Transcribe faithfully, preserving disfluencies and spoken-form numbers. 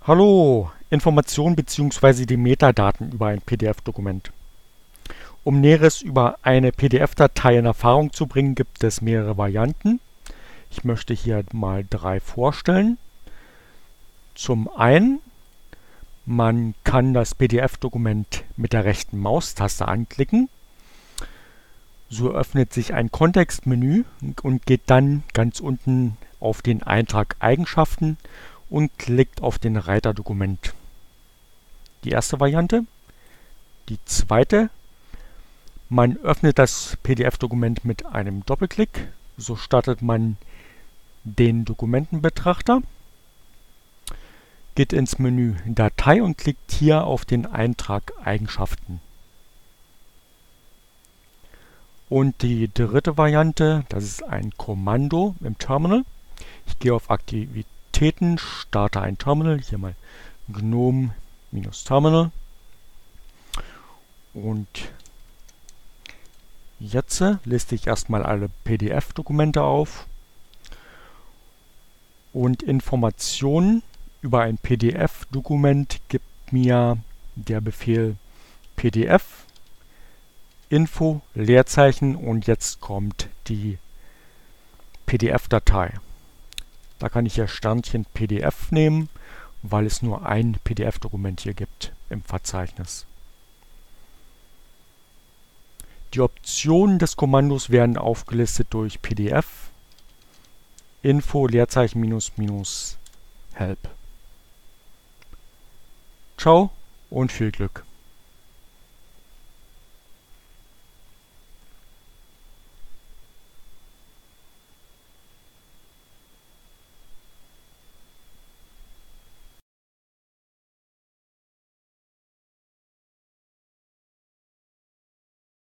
Hallo, Informationen bzw. die Metadaten über ein P D F-Dokument. Um Näheres über eine P D F-Datei in Erfahrung zu bringen, gibt es mehrere Varianten. Ich möchte hier mal drei vorstellen. Zum einen, man kann das P D F-Dokument mit der rechten Maustaste anklicken. So öffnet sich ein Kontextmenü und geht dann ganz unten auf den Eintrag Eigenschaften und klickt auf den Reiter Dokument. Die erste Variante. Die zweite, man öffnet das P D F-Dokument mit einem Doppelklick. So startet man den Dokumentenbetrachter, geht ins Menü Datei und klickt hier auf den Eintrag Eigenschaften. Und die dritte Variante, das ist ein Kommando im Terminal. Ich gehe auf Aktivitäten, starte ein Terminal, hier mal GNOME-Terminal. Und jetzt liste ich erstmal alle P D F-Dokumente auf. Und Informationen über ein P D F-Dokument gibt mir der Befehl P D F Info Leerzeichen und jetzt kommt die P D F-Datei. Da kann ich hier Sternchen P D F nehmen, weil es nur ein P D F-Dokument hier gibt im Verzeichnis. Die Optionen des Kommandos werden aufgelistet durch P D F Info Leerzeichen minus minus Help. Ciao und viel Glück!